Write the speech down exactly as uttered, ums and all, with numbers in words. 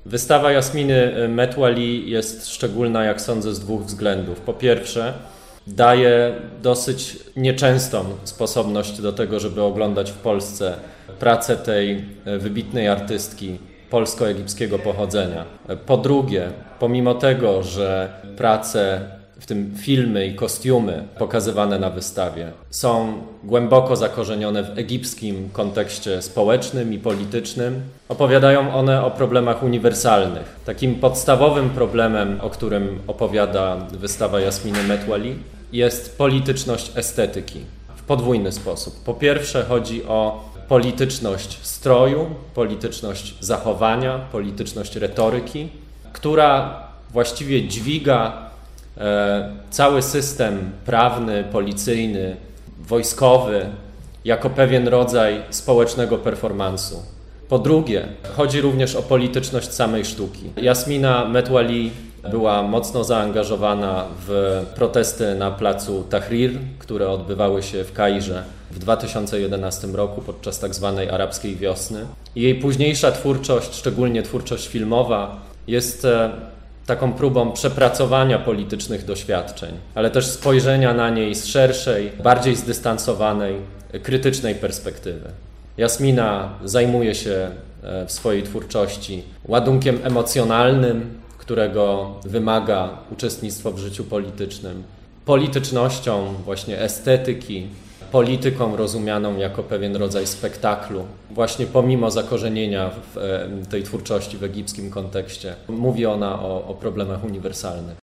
Wystawa Jasminy Metwali jest szczególna, jak sądzę, z dwóch względów. Po pierwsze, daje dosyć nieczęstą sposobność do tego, żeby oglądać w Polsce pracę tej wybitnej artystki polsko-egipskiego pochodzenia. Po drugie, pomimo tego, że prace, w tym filmy i kostiumy pokazywane na wystawie, są głęboko zakorzenione w egipskim kontekście społecznym i politycznym, opowiadają one o problemach uniwersalnych. Takim podstawowym problemem, o którym opowiada wystawa Jasminy Metwali, jest polityczność estetyki w podwójny sposób. Po pierwsze chodzi o polityczność stroju, polityczność zachowania, polityczność retoryki, która właściwie dźwiga cały system prawny, policyjny, wojskowy jako pewien rodzaj społecznego performansu. Po drugie, chodzi również o polityczność samej sztuki. Jasmina Metwali była mocno zaangażowana w protesty na placu Tahrir, które odbywały się w Kairze w dwa tysiące jedenastym roku podczas tak zwanej arabskiej wiosny. Jej późniejsza twórczość, szczególnie twórczość filmowa, jest taką próbą przepracowania politycznych doświadczeń, ale też spojrzenia na niej z szerszej, bardziej zdystansowanej, krytycznej perspektywy. Jasmina zajmuje się w swojej twórczości ładunkiem emocjonalnym, którego wymaga uczestnictwo w życiu politycznym, politycznością właśnie estetyki, polityką rozumianą jako pewien rodzaj spektaklu. Właśnie pomimo zakorzenienia w tej twórczości w egipskim kontekście, mówi ona o, o problemach uniwersalnych.